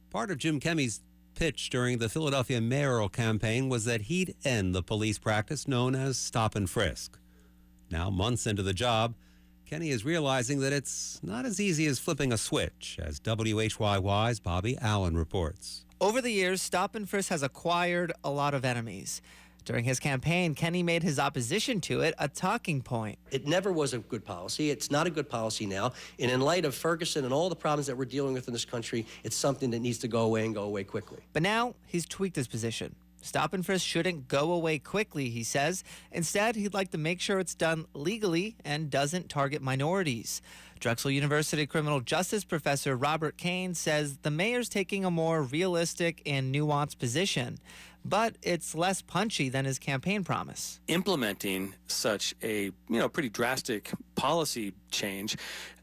Part of Jim Kemmy's pitch during the Philadelphia mayoral campaign was that he'd end the police practice known as stop and frisk. Now, months into the job, Kenney is realizing that it's not as easy as flipping a switch, as WHYY's Bobby Allen reports. Over the years, stop and frisk has acquired a lot of enemies. During his campaign, Kenney made his opposition to it a talking point. It never was a good policy. It's not a good policy now. And in light of Ferguson and all the problems that we're dealing with in this country, it's something that needs to go away and go away quickly. But now he's tweaked his position. Stop and frisk shouldn't go away quickly, he says. Instead, he'd like to make sure it's done legally and doesn't target minorities. Drexel University criminal justice professor Robert Kane says the mayor's taking a more realistic and nuanced position, but it's less punchy than his campaign promise. Implementing such a pretty drastic policy change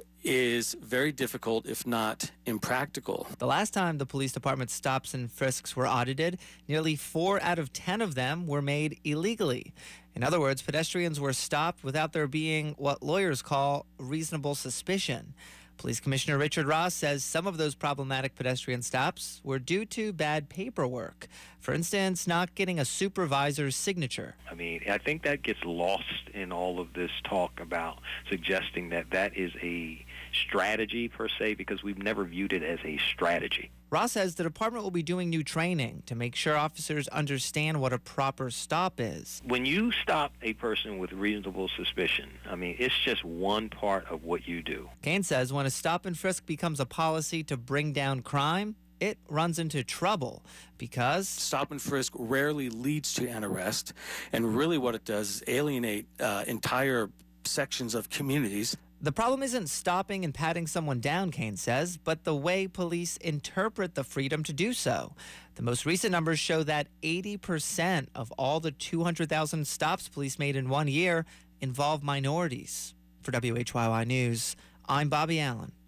is very difficult, if not impractical. The last time the police department's stops and frisks were audited, nearly 4 out of 10 of them were made illegally. In other words, pedestrians were stopped without there being what lawyers call reasonable suspicion. Police Commissioner Richard Ross says some of those problematic pedestrian stops were due to bad paperwork. For instance, not getting a supervisor's signature. I think that gets lost in all of this talk about suggesting that that is a strategy per se, because we've never viewed it as a strategy. Ross says the department will be doing new training to make sure officers understand what a proper stop is. When you stop a person with reasonable suspicion, it's just one part of what you do. Kane says when a stop and frisk becomes a policy to bring down crime, it runs into trouble because stop and frisk rarely leads to an arrest, and really what it does is alienate entire sections of communities. The problem isn't stopping and patting someone down, Kane says, but the way police interpret the freedom to do so. The most recent numbers show that 80% of all the 200,000 stops police made in 1 year involve minorities. For WHYY News, I'm Bobby Allen.